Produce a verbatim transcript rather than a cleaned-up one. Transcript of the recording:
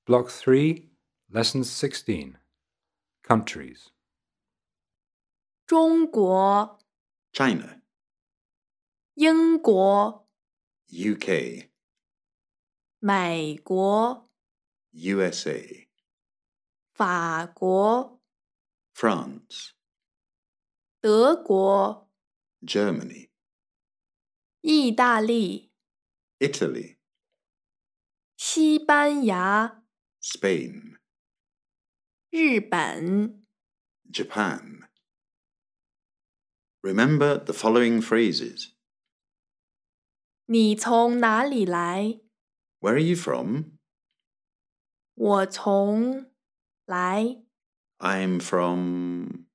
Block three, Lesson sixteen. Countries. 中国、 China, 英国、 U K, 美国、 U S A, 法国、 France, 德国、 Germany, 意大利、 Italy, 西班牙、 Spain, 日本。 Japan. Remember the following phrases. 你从哪里来？ Where are you from? 我从来。 I'm from...